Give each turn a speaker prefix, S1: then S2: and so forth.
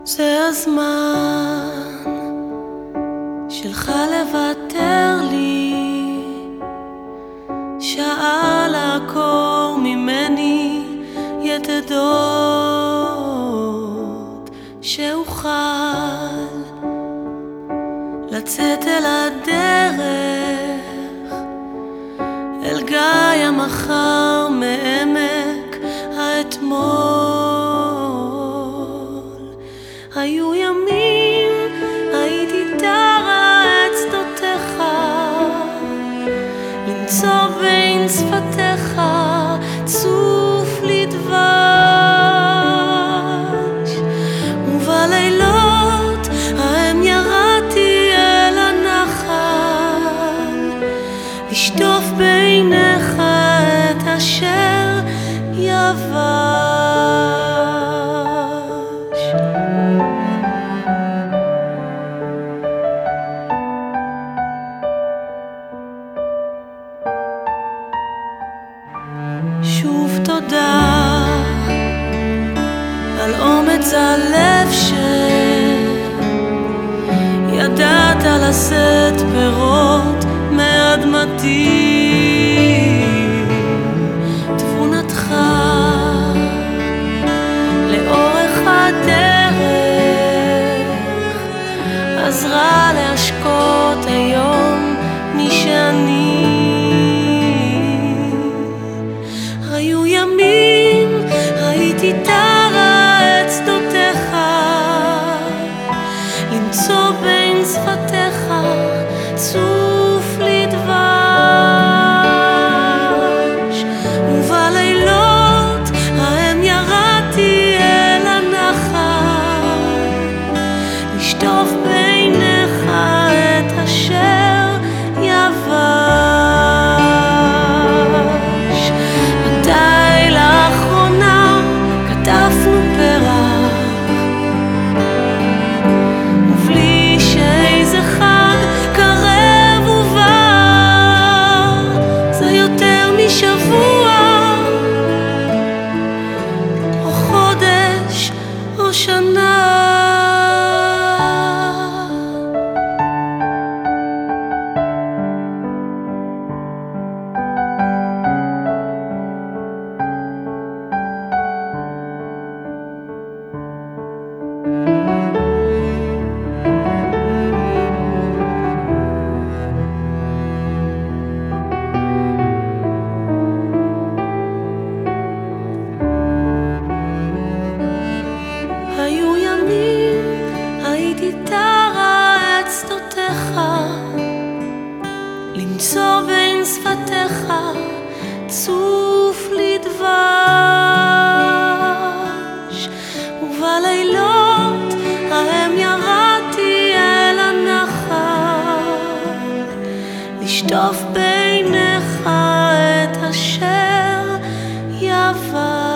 S1: זה הזמן שלך לוותר לי, שעה לעקור ממני יתדות, שאוכל לצאת אל הדרך, אל גיא המחר מעמק האתמול. היו ימים הייתי תרה את שדותיך, למצוא בין שפתיך צוף לי דבש, ובלילות ההם ירדתי אל הנחל, לשטוף בעיניך את אשר יבש. שוב תודה על אומץ הלב שידעת לשאת פירות מאדמתי, תבונתך לאורך הדרך עזרה להשקות היום מי שאני. היו ימים הייתי תרה את שדותיך, למצוא בין שפתיך צוף לי דבש, ובלילות ההם ירדתי אל הנחל, לשטוף בעיניך את אשר יבש. קטפנו פרח, ובלי שאיזה חג קרב ובא, זה יותר משבוע או חודש או שנה. היו ימים הייתי תרה את שדותיך, למצוא בין שפתיך צוף לי דבש, ובלילות ההם ירדתי אל הנחל, לשטוף בעיניך את אשר יבש.